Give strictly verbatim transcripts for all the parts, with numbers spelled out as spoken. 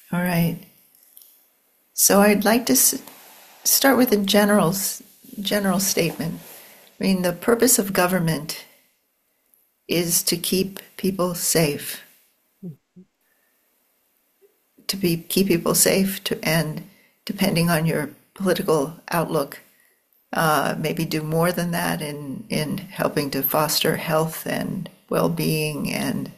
All right. So I'd like to s- start with a general s- general statement. I mean, the purpose of government is to keep people safe, to be keep people safe, to and depending on your political outlook, uh, maybe do more than that in in helping to foster health and well-being, and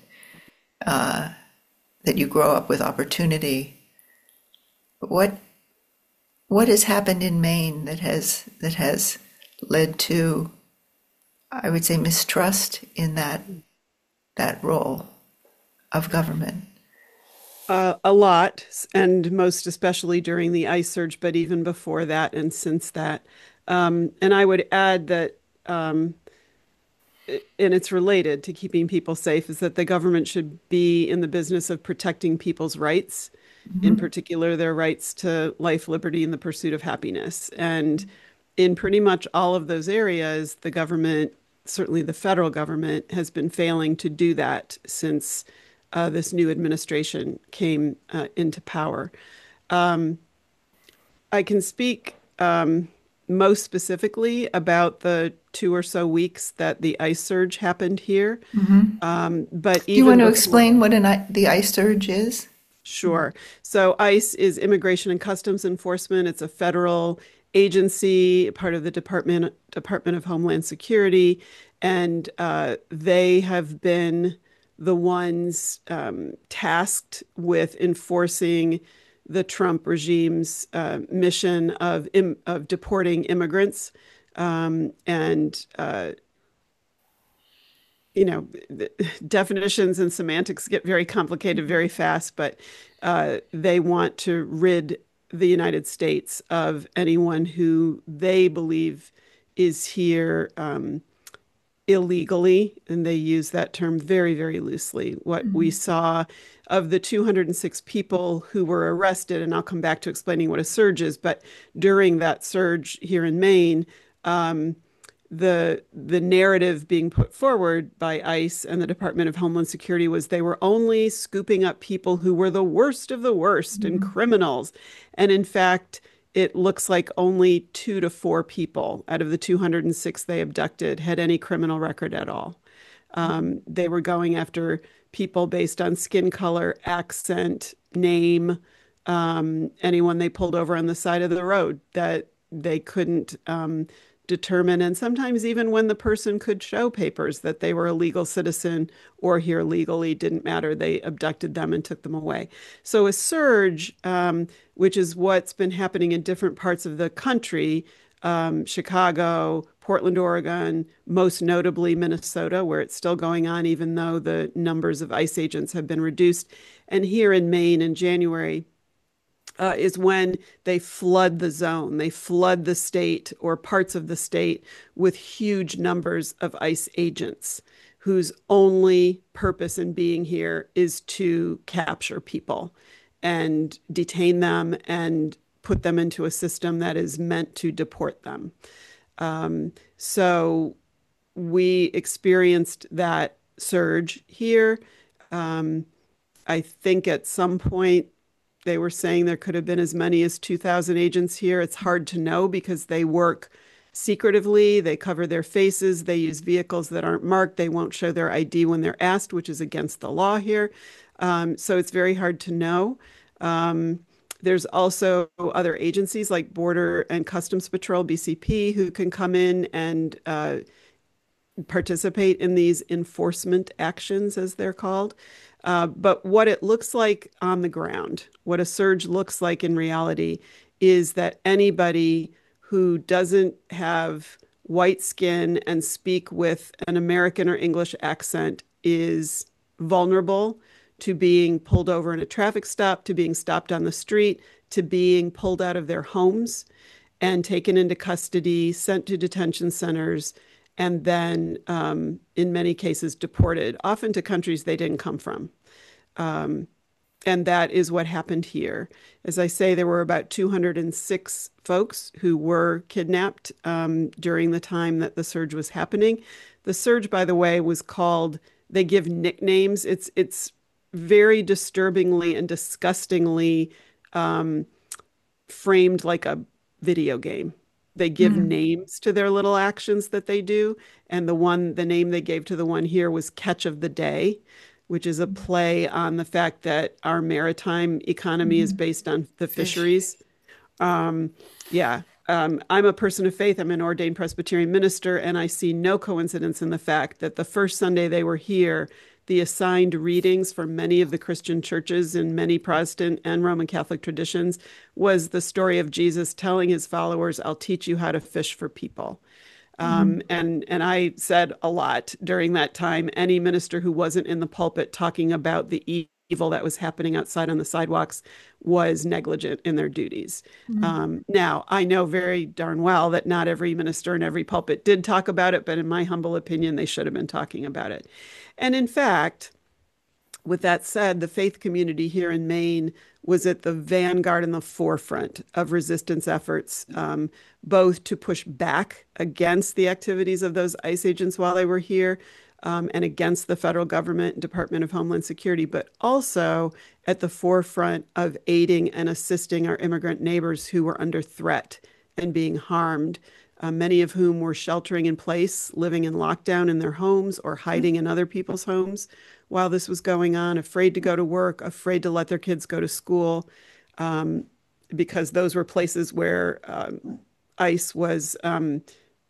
that you grow up with opportunity. But what what has happened in Maine that has that has led to, I would say, mistrust in that that role of government? Uh, a lot, and most especially during the ice surge, but even before that and since that. Um, and I would add that, um, and it's related to keeping people safe, is that the government should be in the business of protecting people's rights, in Mm-hmm. particular their rights to life, liberty, and the pursuit of happiness. And in pretty much all of those areas, the government, certainly the federal government, has been failing to do that since uh, this new administration came uh, into power. Um, I can speak um, most specifically about the two or so weeks that the ice surge happened here. Mm-hmm. Um, but Do you even want to before explain that, what an, the ice surge is? sure. So ICE is Immigration and Customs Enforcement. It's a federal agency, part of the Department Department of Homeland Security, and uh, they have been the ones um, tasked with enforcing the Trump regime's uh, mission of im of deporting immigrants, um, and uh, you know, definitions and semantics get very complicated very fast, but uh, they want to rid the United States of anyone who they believe is here um, illegally, and they use that term very, very loosely. What we saw of the two hundred six people who were arrested, and I'll come back to explaining what a surge is, but during that surge here in Maine, um, the the narrative being put forward by ICE and the Department of Homeland Security was they were only scooping up people who were the worst of the worst and Mm-hmm. criminals. And in fact, it looks like only two to four people out of the two hundred six they abducted had any criminal record at all. Um, they were going after people based on skin color, accent, name, um, anyone they pulled over on the side of the road that they couldn't um, determine. And sometimes, even when the person could show papers that they were a legal citizen or here legally, didn't matter. They abducted them and took them away. So, a surge, um, which is what's been happening in different parts of the country, um, Chicago, Portland, Oregon, most notably Minnesota, where it's still going on, even though the numbers of ICE agents have been reduced. And here in Maine in January, uh, is when they flood the zone. They flood the state or parts of the state with huge numbers of ICE agents whose only purpose in being here is to capture people and detain them and put them into a system that is meant to deport them. Um, so we experienced that surge here. Um, I think at some point they were saying there could have been as many as two thousand agents here. It's hard to know because they work secretively. They cover their faces. They use vehicles that aren't marked. They won't show their I D when they're asked, which is against the law here. Um, so it's very hard to know. Um, there's also other agencies like Border and Customs Patrol, B C P, who can come in and uh, participate in these enforcement actions, as they're called. Uh, but what it looks like on the ground, what a surge looks like in reality, is that anybody who doesn't have white skin and speak with an American or English accent is vulnerable to being pulled over in a traffic stop, to being stopped on the street, to being pulled out of their homes and taken into custody, sent to detention centers, and then, um, in many cases, deported, often to countries they didn't come from. Um, and that is what happened here. As I say, there were about two hundred six folks who were kidnapped um, during the time that the surge was happening. The surge, by the way, was called, they give nicknames. It's, it's very disturbingly and disgustingly um, framed like a video game. They give Mm. names to their little actions that they do. And the one, the name they gave to the one here was Catch of the Day, which is a play on the fact that our maritime economy is Mhm. based on the Fish. fisheries. Um, yeah. Um, I'm a person of faith. I'm an ordained Presbyterian minister, and I see no coincidence in the fact that the first Sunday they were here, the assigned readings for many of the Christian churches in many Protestant and Roman Catholic traditions was the story of Jesus telling his followers, I'll teach you how to fish for people. Um, Mm. and and I said a lot during that time. Any minister who wasn't in the pulpit talking about the e evil that was happening outside on the sidewalks was negligent in their duties. Mm. Um, now, I know very darn well that not every minister in every pulpit did talk about it, but in my humble opinion, they should have been talking about it. And in fact, with that said, the faith community here in Maine was at the vanguard and the forefront of resistance efforts, um, both to push back against the activities of those ICE agents while they were here, um, and against the federal government, Department of Homeland Security, but also at the forefront of aiding and assisting our immigrant neighbors who were under threat and being harmed, uh, many of whom were sheltering in place, living in lockdown in their homes or hiding in other people's homes while this was going on, afraid to go to work, afraid to let their kids go to school, um, because those were places where um, ICE was um,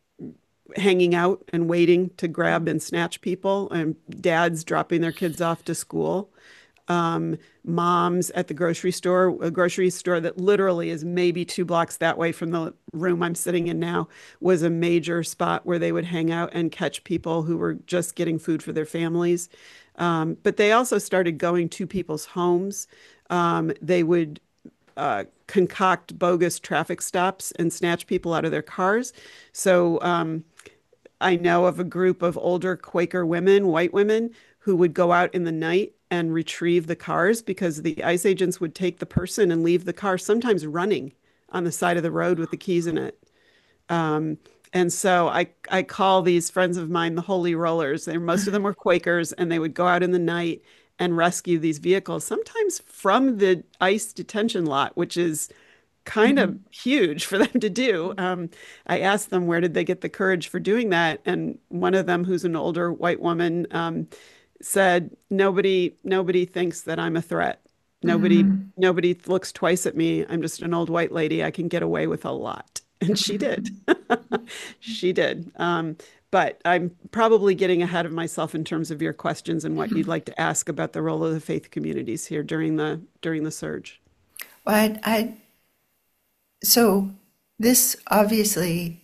hanging out and waiting to grab and snatch people, and dads dropping their kids off to school. Um, moms at the grocery store, a grocery store that literally is maybe two blocks that way from the room I'm sitting in now, was a major spot where they would hang out and catch people who were just getting food for their families. Um, but they also started going to people's homes. Um, they would uh, concoct bogus traffic stops and snatch people out of their cars. So um, I know of a group of older Quaker women, white women, who would go out in the night and retrieve the cars because the ICE agents would take the person and leave the car, sometimes running on the side of the road with the keys in it. Um, and so I, I call these friends of mine the Holy Rollers. They're, most of them were Quakers, and they would go out in the night and rescue these vehicles, sometimes from the ICE detention lot, which is kind of Mhm. huge for them to do. Um, I asked them where did they get the courage for doing that, and one of them, who's an older white woman, um, said, "Nobody, nobody thinks that I'm a threat. Nobody, Mhm. nobody looks twice at me. I'm just an old white lady. I can get away with a lot." And she did. She did. Um, but I'm probably getting ahead of myself in terms of your questions and what you'd like to ask about the role of the faith communities here during the during the surge. Well, I, I, so this obviously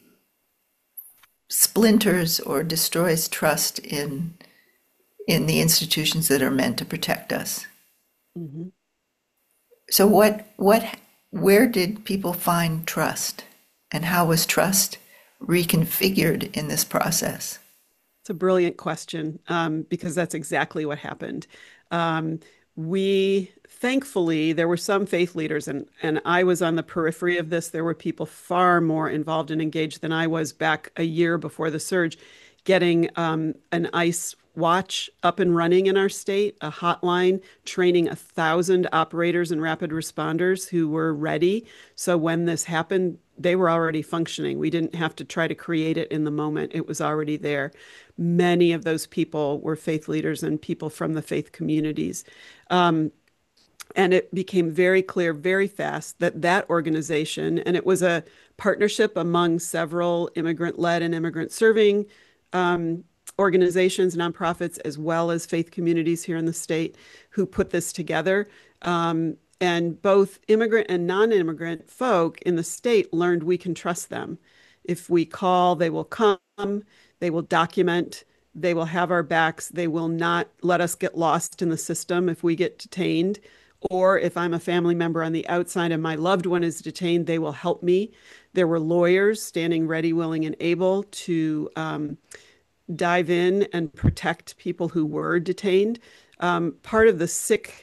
splinters or destroys trust in in the institutions that are meant to protect us. Mhm. So what what where did people find trust, and how was trust reconfigured in this process? It's a brilliant question, um, because that's exactly what happened. Um, we thankfully there were some faith leaders, and and I was on the periphery of this. There were people far more involved and engaged than I was back a year before the surge, getting um, an ICE watch up and running in our state, a hotline, training a thousand operators and rapid responders who were ready. So when this happened, they were already functioning. We didn't have to try to create it in the moment. It was already there. Many of those people were faith leaders and people from the faith communities. Um, and it became very clear very fast that that organization, and it was a partnership among several immigrant-led and immigrant-serving um, organizations, nonprofits, as well as faith communities here in the state, who put this together. Um, and both immigrant and non-immigrant folk in the state learned we can trust them. If we call, they will come, they will document, they will have our backs, they will not let us get lost in the system if we get detained. Or if I'm a family member on the outside and my loved one is detained, they will help me. There were lawyers standing ready, willing, and able to um, dive in and protect people who were detained. Um, part of the sick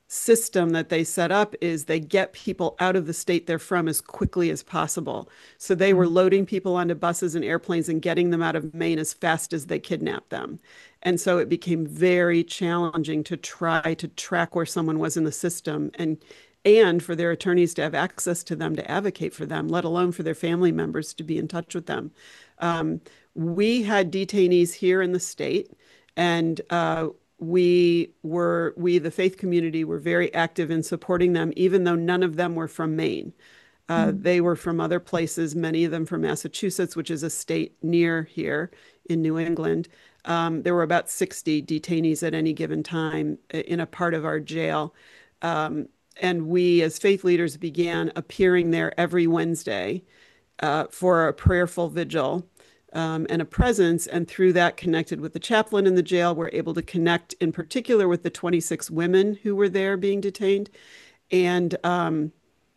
system that they set up is they get people out of the state they're from as quickly as possible. So they were loading people onto buses and airplanes and getting them out of Maine as fast as they kidnapped them. And so it became very challenging to try to track where someone was in the system and and for their attorneys to have access to them to advocate for them, let alone for their family members to be in touch with them. Um, we had detainees here in the state, and uh, we were, we, the faith community, were very active in supporting them, even though none of them were from Maine. Uh, Mm. they were from other places, many of them from Massachusetts, which is a state near here in New England. Um, there were about sixty detainees at any given time in a part of our jail. Um, and we, as faith leaders, began appearing there every Wednesday uh, for a prayerful vigil um, and a presence. And through that, connected with the chaplain in the jail, we're able to connect in particular with the twenty-six women who were there being detained. And um,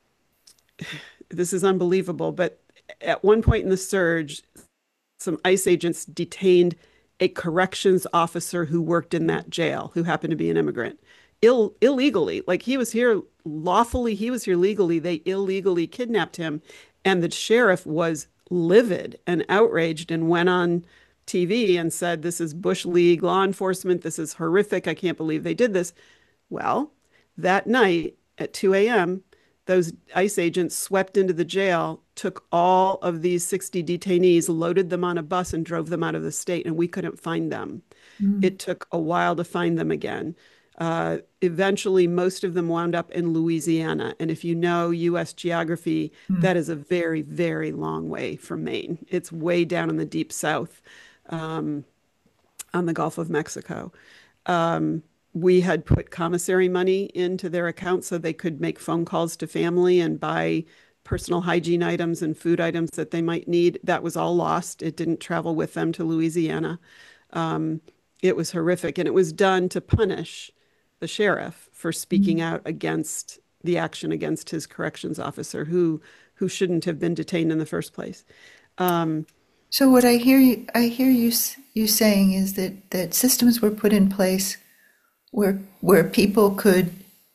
this is unbelievable, but at one point in the surge, some ICE agents detained a corrections officer who worked in that jail, who happened to be an immigrant, Ill, illegally. Like he was here lawfully, he was here legally. They illegally kidnapped him. And the sheriff was livid and outraged and went on T V and said, "This is Bush League law enforcement. This is horrific. I can't believe they did this." Well, that night at two a m, those ICE agents swept into the jail, took all of these sixty detainees, loaded them on a bus, and drove them out of the state, and we couldn't find them. Mm. It took a while to find them again. Uh, eventually, most of them wound up in Louisiana. And if you know U S geography, Mm. that is a very, very long way from Maine. It's way down in the deep south um, on the Gulf of Mexico. Um, we had put commissary money into their account so they could make phone calls to family and buy personal hygiene items and food items that they might need. That was all lost. It didn't travel with them to Louisiana. Um, it was horrific. And it was done to punish the sheriff for speaking Mm. out against the action against his corrections officer who who shouldn't have been detained in the first place. Um, So what I hear you, I hear you s- you saying is that that systems were put in place where where people could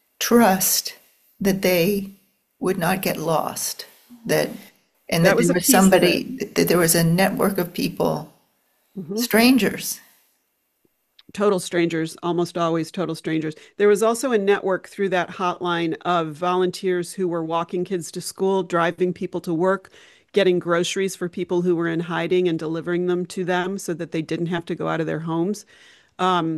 trust that they would not get lost, that and that that was there a was piece of it. somebody that there was a network of people, Mhm. strangers. Total strangers, almost always total strangers. There was also a network through that hotline of volunteers who were walking kids to school, driving people to work, getting groceries for people who were in hiding and delivering them to them so that they didn't have to go out of their homes. Um,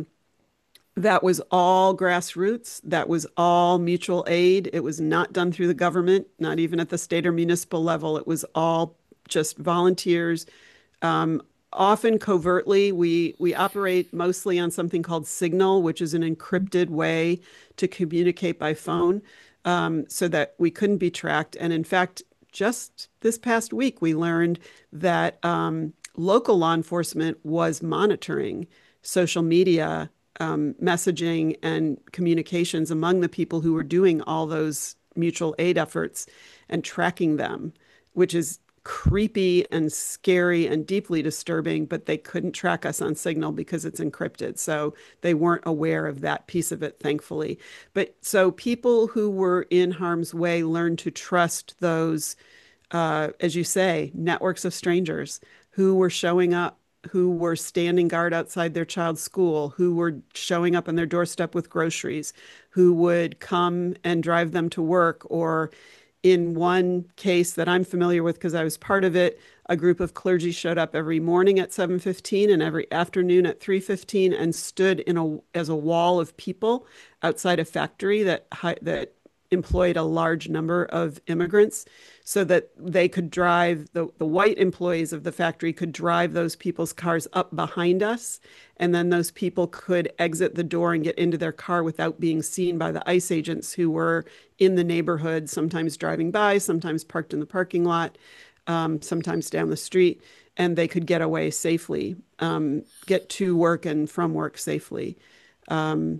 that was all grassroots. That was all mutual aid. It was not done through the government, not even at the state or municipal level. It was all just volunteers. Um, often covertly, we we operate mostly on something called Signal, which is an encrypted way to communicate by phone, um, so that we couldn't be tracked. And in fact, just this past week, we learned that um, local law enforcement was monitoring social media um, messaging and communications among the people who were doing all those mutual aid efforts and tracking them, which is creepy and scary and deeply disturbing, but they couldn't track us on Signal because it's encrypted. So they weren't aware of that piece of it, thankfully. But so people who were in harm's way learned to trust those, uh, as you say, networks of strangers who were showing up, who were standing guard outside their child's school, who were showing up on their doorstep with groceries, who would come and drive them to work, or in one case that I'm familiar with because I was part of it, a group of clergy showed up every morning at seven fifteen and every afternoon at three fifteen and stood in a as a wall of people outside a factory that that employed a large number of immigrants so that they could drive the, the white employees of the factory could drive those people's cars up behind us, and then those people could exit the door and get into their car without being seen by the ICE agents who were in the neighborhood, sometimes driving by, sometimes parked in the parking lot, um, sometimes down the street, and they could get away safely, um, get to work and from work safely. Um,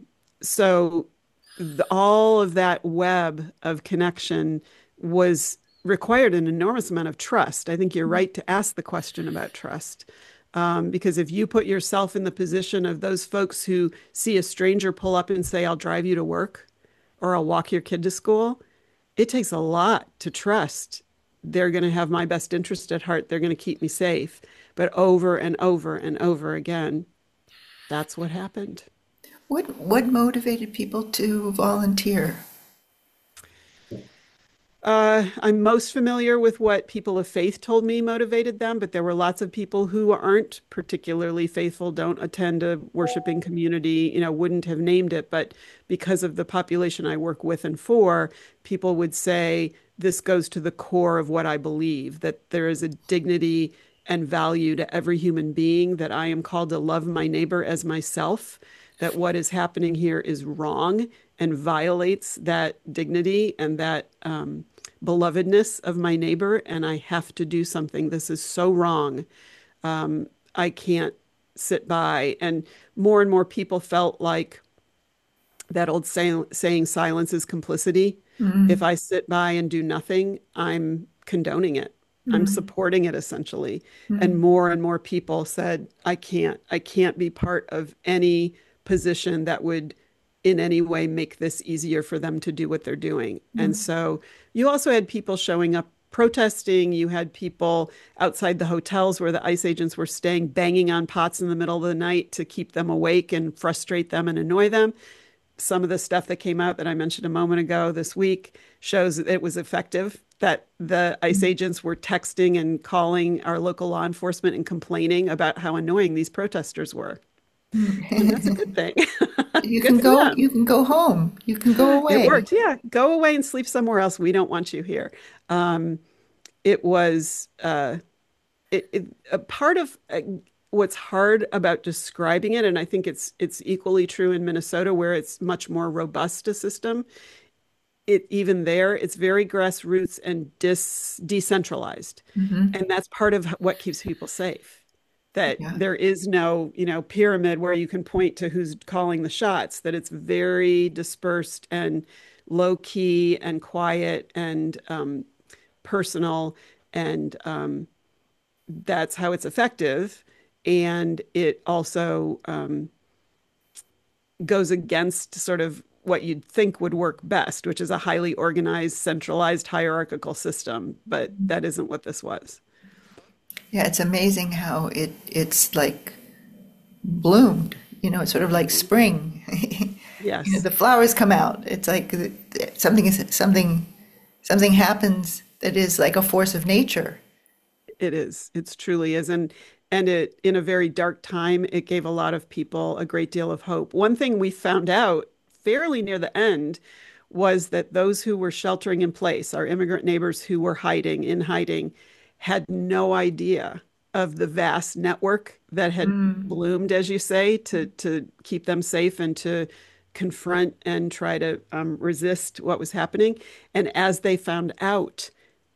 so the, all of that web of connection was required an enormous amount of trust. I think you're right to ask the question about trust. Um, because if you put yourself in the position of those folks who see a stranger pull up and say, "I'll drive you to work," or I'll walk your kid to school, it takes a lot to trust they're going to have my best interest at heart. They're going to keep me safe. But over and over and over again, that's what happened. What what motivated people to volunteer? Uh, I'm most familiar with what people of faith told me motivated them, but there were lots of people who aren't particularly faithful, don't attend a worshiping community, you know, wouldn't have named it. But because of the population I work with and for, people would say, this goes to the core of what I believe, that there is a dignity and value to every human being, that I am called to love my neighbor as myself, that what is happening here is wrong and violates that dignity and that um, belovedness of my neighbor, and I have to do something. This is so wrong. Um, I can't sit by. And more and more people felt like that old say, saying, silence is complicity. If I sit by and do nothing, I'm condoning it. I'm supporting it essentially. And more and more people said, I can't, I can't be part of any position that would in any way make this easier for them to do what they're doing. And so you also had people showing up protesting. You had people outside the hotels where the ICE agents were staying, banging on pots in the middle of the night to keep them awake and frustrate them and annoy them. Some of the stuff that came out that I mentioned a moment ago this week shows that it was effective, that the ICE agents were texting and calling our local law enforcement and complaining about how annoying these protesters were. And that's a good thing. You Good can for go, them. you can go home. You can go It away. worked. Yeah. Go away and sleep somewhere else. We don't want you here. Um, it was uh, it, it, a part of uh, what's hard about describing it, and I think it's it's equally true in Minnesota, where it's much more robust a system. It even there, it's very grassroots and dis decentralized, Hmm. and that's part of what keeps people safe. That Yeah. there is no, you know, pyramid where you can point to who's calling the shots. That it's very dispersed and low key and quiet and um, personal, and um, that's how it's effective. And it also um, goes against sort of what you'd think would work best, which is a highly organized, centralized, hierarchical system. But that isn't what this was. Yeah, it's amazing how it it's like bloomed. You know, it's sort of like spring. You know, Yes, the flowers come out. It's like something is something something happens that is like a force of nature. it is. It's truly is. And and it in a very dark time, it gave a lot of people a great deal of hope. One thing we found out fairly near the end was that those who were sheltering in place, our immigrant neighbors who were hiding in hiding, had no idea of the vast network that had Mm. bloomed, as you say, to to keep them safe and to confront and try to um, resist what was happening. And as they found out,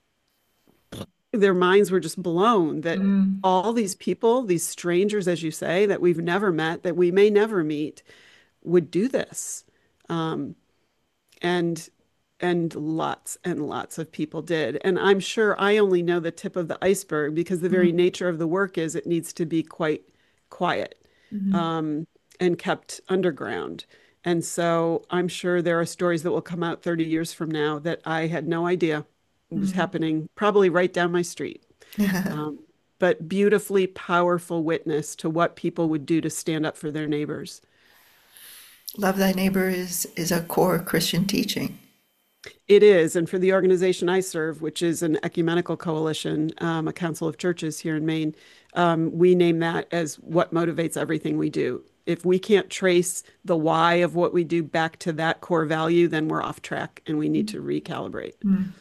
their minds were just blown that Mm. all these people, these strangers, as you say, that we've never met, that we may never meet, would do this. Um, and and lots and lots of people did. And I'm sure I only know the tip of the iceberg because the very Mm. nature of the work is it needs to be quite quiet Mhm. um, and kept underground. And so I'm sure there are stories that will come out thirty years from now that I had no idea was Mhm. happening, probably right down my street. Um, but beautifully powerful witness to what people would do to stand up for their neighbors. Love thy neighbor is is a core Christian teaching. It is. And for the organization I serve, which is an ecumenical coalition, um, a council of churches here in Maine, um, we name that as what motivates everything we do. If we can't trace the why of what we do back to that core value, then we're off track and we need to recalibrate. Mm.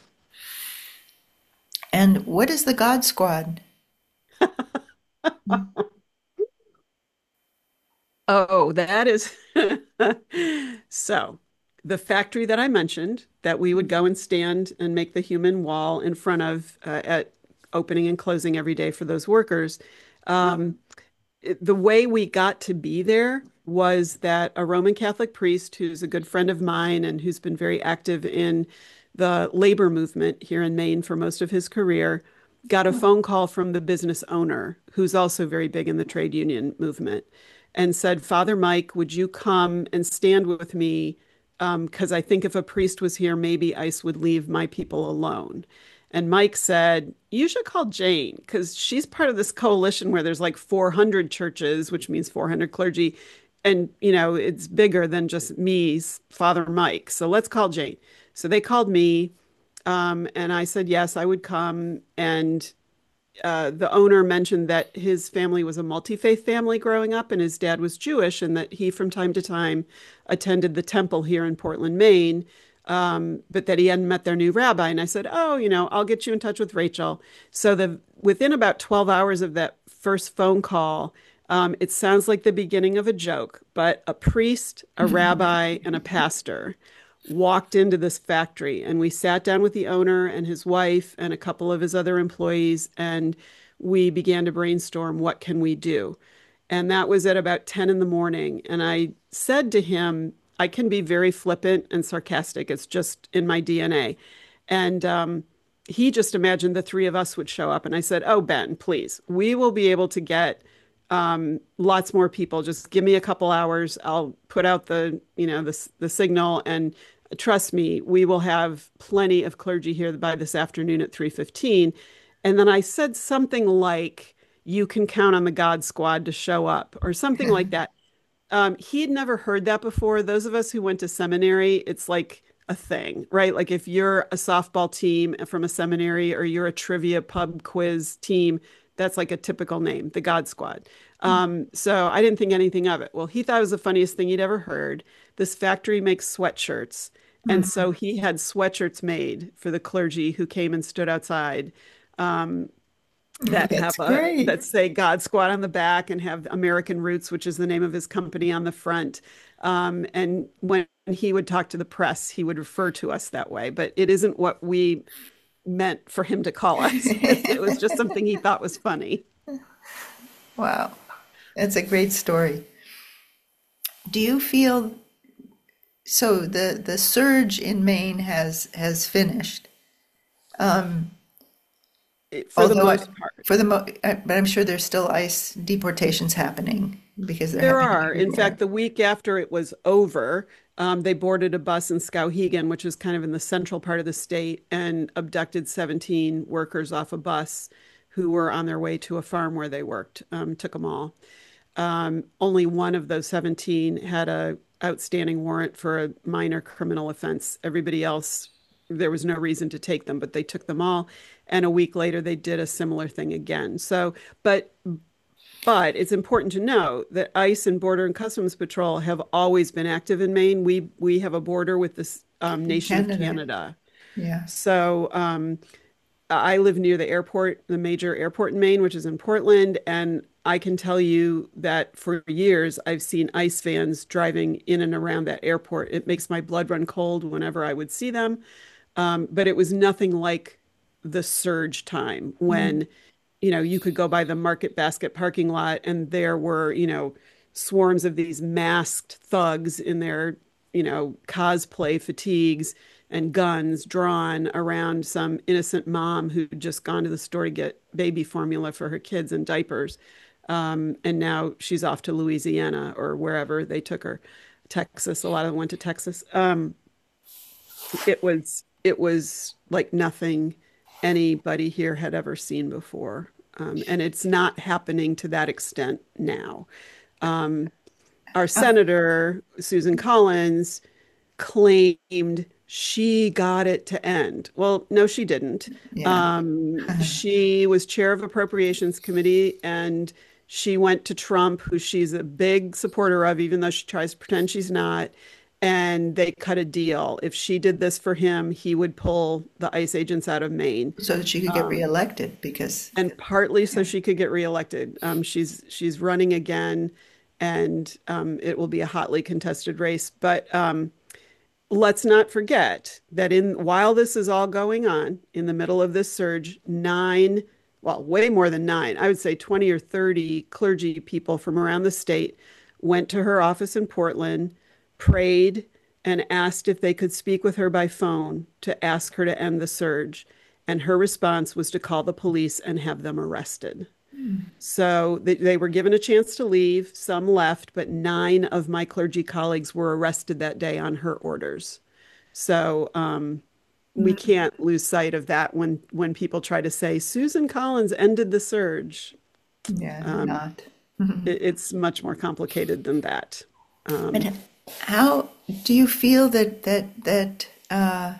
And what is the God Squad? Oh, that is so the factory that I mentioned that we would go and stand and make the human wall in front of uh, at opening and closing every day for those workers. Um, it- the way we got to be there was that a Roman Catholic priest who's a good friend of mine and who's been very active in the labor movement here in Maine for most of his career got a phone call from the business owner, who's also very big in the trade union movement, and said, Father Mike, would you come and stand with me because I think if a priest was here, maybe ICE would leave my people alone. And Mike said, you should call Jane because she's part of this coalition where there's like four hundred churches, which means four hundred clergy. And, you know, it's bigger than just me, Father Mike. So let's call Jane. So they called me, um, and I said, yes, I would come. And uh, the owner mentioned that his family was a multi-faith family growing up, and his dad was Jewish, and that he, from time to time, attended the temple here in Portland, Maine, um, but that he hadn't met their new rabbi. And I said, "Oh, you know, I'll get you in touch with Rachel." So the within about twelve hours of that first phone call, um, it sounds like the beginning of a joke, but a priest, a rabbi, and a pastor walked into this factory, and we sat down with the owner and his wife and a couple of his other employees, and we began to brainstorm, what can we do? And that was at about ten in the morning. And I said to him, I can be very flippant and sarcastic. It's just in my D N A. And um, he just imagined the three of us would show up. And I said, oh, Ben, please, we will be able to get um, lots more people. Just give me a couple hours. I'll put out the, you know, the, the signal, and trust me, we will have plenty of clergy here by this afternoon at three fifteen. And then I said something like, you can count on the God Squad to show up, or something like that. Um, he had never heard that before. Those of us who went to seminary, it's like a thing, right? Like if you're a softball team from a seminary, or you're a trivia pub quiz team, that's like a typical name, the God Squad. Um, so I didn't think anything of it. Well, he thought it was the funniest thing he'd ever heard. This factory makes sweatshirts. And so he had sweatshirts made for the clergy who came and stood outside, um, that That's have a great. that say God Squad on the back and have American Roots, which is the name of his company, on the front. Um, and when he would talk to the press, he would refer to us that way. But it isn't what we meant for him to call us. It was just something he thought was funny. Wow, that's a great story. Do you feel so the the surge in Maine has has finished? Um, For the although I, most part. for the mo, uh, but I'm sure there's still ICE deportations happening because they're There happening are. In fact, everywhere. the week after it was over, um, they boarded a bus in Skowhegan, which is kind of in the central part of the state, and abducted seventeen workers off a bus who were on their way to a farm where they worked. Um, took them all. Um, only one of those seventeen had a outstanding warrant for a minor criminal offense. Everybody else, there was no reason to take them, but they took them all. And a week later, they did a similar thing again. So, but but it's important to know that ICE and Border and Customs Patrol have always been active in Maine. We we have a border with this um, In nation of Canada, Canada. yeah. So um, I live near the airport, the major airport in Maine, which is in Portland, and I can tell you that for years I've seen ICE vans driving in and around that airport. It makes my blood run cold whenever I would see them. Um, but it was nothing like the surge time Mm. when, you know, you could go by the Market Basket parking lot and there were, you know, swarms of these masked thugs in their, you know, cosplay fatigues and guns drawn around some innocent mom who'd just gone to the store to get baby formula for her kids and diapers. Um, and now she's off to Louisiana or wherever they took her. Texas, a lot of them went to Texas. Um, it was it was like nothing anybody here had ever seen before. Um, and it's not happening to that extent now. Um, our Uh, senator, Susan Collins, claimed she got it to end. Well, no, she didn't. yeah. Um, she was chair of Appropriations Committee, and she went to Trump, who she's a big supporter of, even though she tries to pretend she's not. And they cut a deal. If she did this for him, he would pull the ICE agents out of Maine. So that she could get Um, reelected because, and partly so yeah. she could get reelected. Um, she's she's running again, and um, it will be a hotly contested race. But um, let's not forget that in while this is all going on, in the middle of this surge, nine, well, way more than nine, I would say twenty or thirty clergy people from around the state went to her office in Portland, prayed, and asked if they could speak with her by phone to ask her to end the surge. And her response was to call the police and have them arrested. So they, they were given a chance to leave. Some left, but nine of my clergy colleagues were arrested that day on her orders. So um, we Mm. can't lose sight of that when when people try to say Susan Collins ended the surge. Yeah, Um, not. Mhm. it, it's much more complicated than that. Um, And how do you feel that that that uh,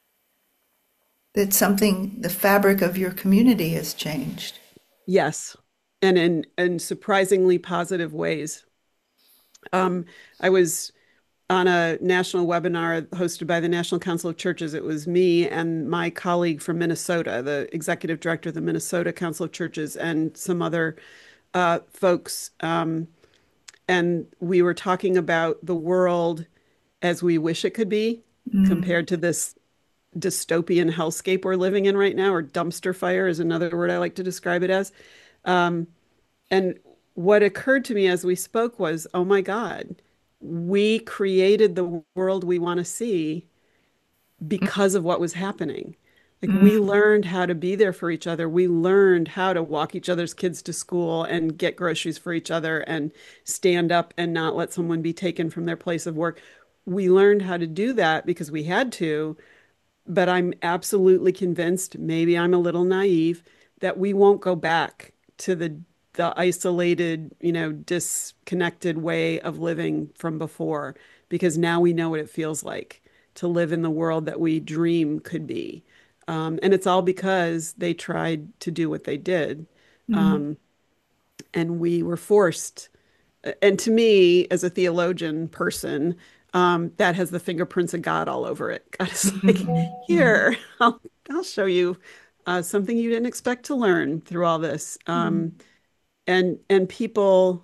that something, the fabric of your community has changed? yes, and in in surprisingly positive ways. Um, I was on a national webinar hosted by the National Council of Churches. It was me and my colleague from Minnesota, the executive director of the Minnesota Council of Churches, and some other uh, folks. Um, and we were talking about the world as we wish it could be Mm. compared to this dystopian hellscape we're living in right now, or dumpster fire is another word I like to describe it as. Um, and what occurred to me as we spoke was, oh my God, we created the world we want to see because of what was happening. Like we Mm. learned how to be there for each other. We learned how to walk each other's kids to school and get groceries for each other and stand up and not let someone be taken from their place of work. We learned how to do that because we had to, but I'm absolutely convinced, maybe I'm a little naive, that we won't go back to the the isolated, you know, disconnected way of living from before, because now we know what it feels like to live in the world that we dream could be. Um, and it's all because they tried to do what they did. Mm. Um, and we were forced. And to me, as a theologian person, um, that has the fingerprints of God all over it. God is like, Mm. here, I'll, I'll show you uh, something you didn't expect to learn through all this. Mm. Um, and and people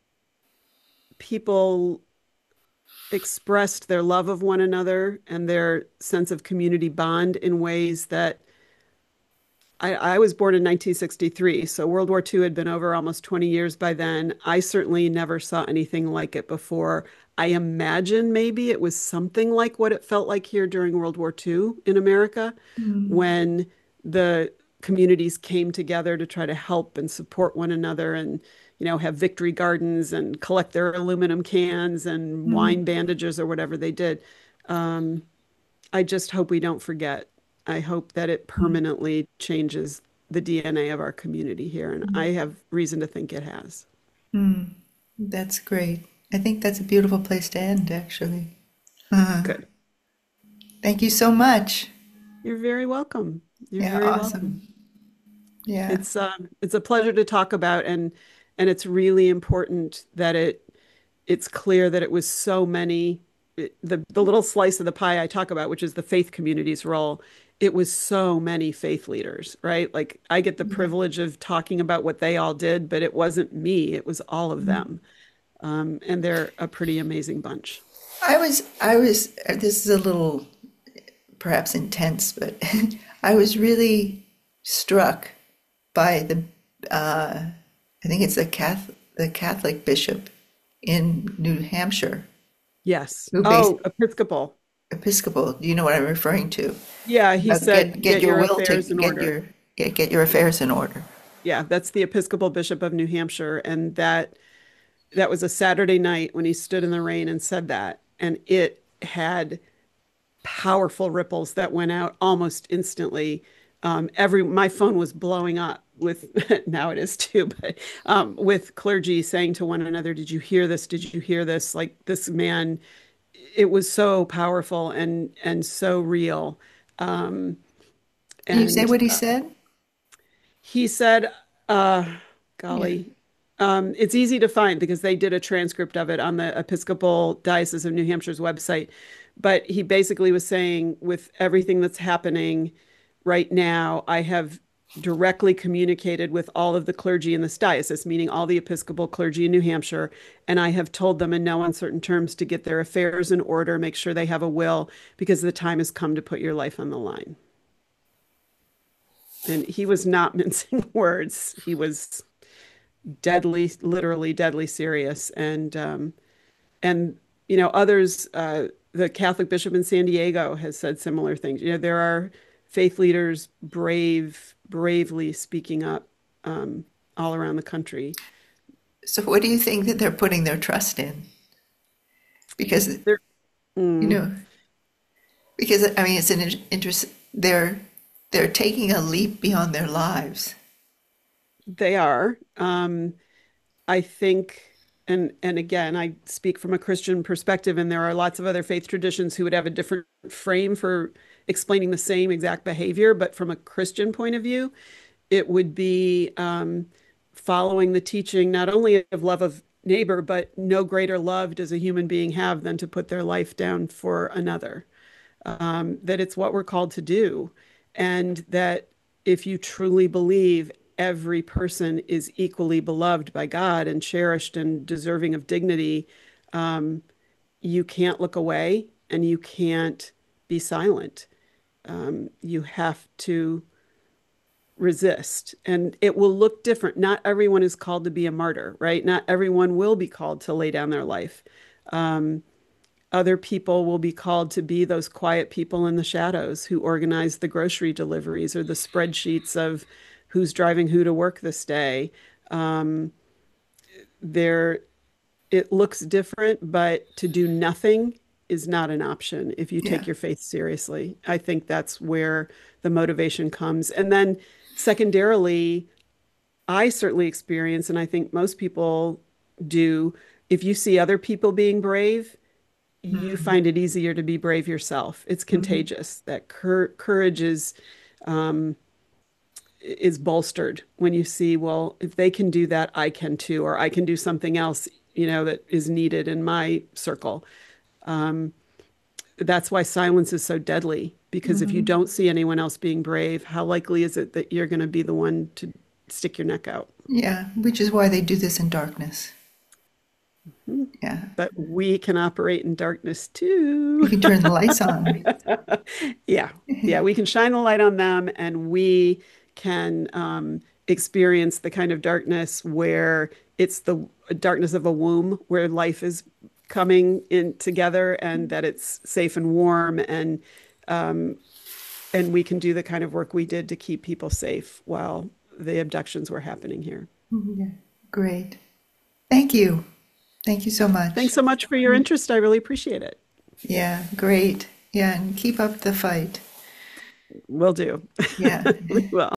people expressed their love of one another and their sense of community bond in ways that I, I was born in nineteen sixty-three, so World War two had been over almost twenty years by then. I certainly never saw anything like it before. I imagine maybe it was something like what it felt like here during World War two in America, Mm. when the communities came together to try to help and support one another and, you know, have victory gardens and collect their aluminum cans and Mm. wine bandages or whatever they did. Um, I just hope we don't forget. I hope that it Mm. permanently changes the D N A of our community here, and I have reason to think it has. Mm. That's great. I think that's a beautiful place to end, actually. Uh, Good. Thank you so much. You're very welcome. You're Yeah, very welcome. awesome. Yeah. It's um, it's a pleasure to talk about, and and it's really important that it it's clear that it was so many the the little slice of the pie I talk about, which is the faith community's role. It was so many faith leaders, right? Like I get the privilege of talking about what they all did, but it wasn't me, it was all of them. Um, and they're a pretty amazing bunch. I was, I was, this is a little perhaps intense, but I was really struck by the, uh, I think it's the Catholic, the Catholic bishop in New Hampshire, Yes. who based Oh, Episcopal. Episcopal. Do you know what I'm referring to? Yeah, he Uh, get said, get get your your will to affairs in get order. your get, get your affairs in order. Yeah, that's the Episcopal Bishop of New Hampshire. And that that was a Saturday night when he stood in the rain and said that. And it had powerful ripples that went out almost instantly. Um, every my phone was blowing up with now it is too, but um, with clergy saying to one another, "Did you hear this? Did you hear this?" Like this man, it was so powerful and and so real. Um, Can you say and what he uh, said? he said, uh, Yeah. "Golly." Um, it's easy to find because they did a transcript of it on the Episcopal Diocese of New Hampshire's website. But he basically was saying, with everything that's happening right now, I have directly communicated with all of the clergy in this diocese, meaning all the Episcopal clergy in New Hampshire, and I have told them in no uncertain terms to get their affairs in order, make sure they have a will, because the time has come to put your life on the line. And he was not mincing words. He was deadly, literally deadly serious. And um, and you know others, uh, the Catholic bishop in San Diego has said similar things. You know, there are faith leaders brave bravely speaking up um, all around the country. So what do you think that they're putting their trust in? Because, They're, you mm, know, because I mean, it's an interest. They're they're taking a leap beyond their lives. they are. Um, I think, and and again, I speak from a Christian perspective, and there are lots of other faith traditions who would have a different frame for explaining the same exact behavior. But from a Christian point of view, it would be um, following the teaching not only of love of neighbor, but no greater love does a human being have than to put their life down for another. Um, that it's what we're called to do, and that if you truly believe every person is equally beloved by God and cherished and deserving of dignity, um, you can't look away and you can't be silent. Um, you have to resist, and it will look different. Not everyone is called to be a martyr, right? Not everyone will be called to lay down their life. Um, Other people will be called to be those quiet people in the shadows who organize the grocery deliveries or the spreadsheets of who's driving who to work this day. Um, there, it looks different, but to do nothing is not an option if you Yeah. take your faith seriously. I think that's where the motivation comes. And then, secondarily, I certainly experience, and I think most people do, if you see other people being brave, you Mhm. find it easier to be brave yourself. It's Mhm. contagious. That cur courage is um, is bolstered when you see, well, if they can do that, I can too, or I can do something else, you know, that is needed in my circle. Um, that's why silence is so deadly, because if you Mhm. don't see anyone else being brave, how likely is it that you're going to be the one to stick your neck out? Yeah, which is why they do this in darkness. Yeah. But we can operate in darkness You too. can turn the lights on. Yeah, yeah, we can shine the light on them, and we can um, experience the kind of darkness where it's the darkness of a womb, where life is coming in together, and that it's safe and warm, and um, and we can do the kind of work we did to keep people safe while the abductions were happening here. Yeah. Great. Thank you. Thank you so much. Thanks so much for your interest. I really appreciate it. Yeah, great. Yeah, and keep up the fight. Will do. Yeah. We will.